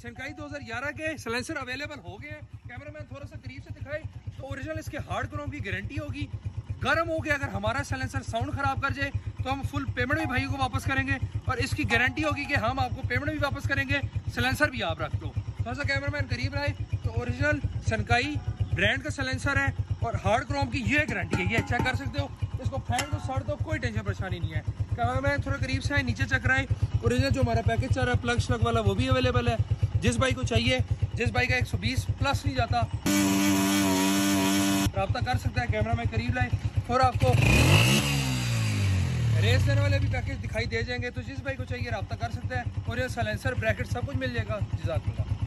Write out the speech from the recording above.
शनकाई 2011 के silencer available हो गए हैं। कैमरामैन थोड़ा सा करीब से दिखाए तो ओरिजिनल इसके हार्ड क्रोम की गारंटी होगी। गर्म हो गया अगर हमारा साइलेंसर साउंड खराब कर जाए तो हम फुल पेमेंट भी भाई को वापस करेंगे और इसकी गारंटी होगी कि हम आपको पेमेंट भी वापस करेंगे, साइलेंसर भी आप रख लो। थोड़ा सा कैमरामैन करीब रहे तो ओरिजिनल शनकाई ब्रांड का साइलेंसर है और हार्ड क्रोम की ये गारंटी है, ये चेक कर सकते हो। इसको फैन को सड़ दो, कोई टेंशन परेशानी नहीं है। कैमरामैन थोड़ा करीब से है, नीचे चेक रहा है। ओरिजिनल जो हमारा पैकेज चल रहा है प्लग श्लग वाला वो भी अवेलेबल है। जिस बाइक को चाहिए, जिस बाइक का 120 प्लस नहीं जाता, रब्ता कर सकता है। कैमरा में करीब लाए और आपको रेस देने वाले भी पैकेज दिखाई दे जाएंगे। तो जिस बाइक को चाहिए रब्ता कर सकता है और ये साइलेंसर ब्रैकेट सब कुछ मिल जाएगा। जज़ाकल्लाह।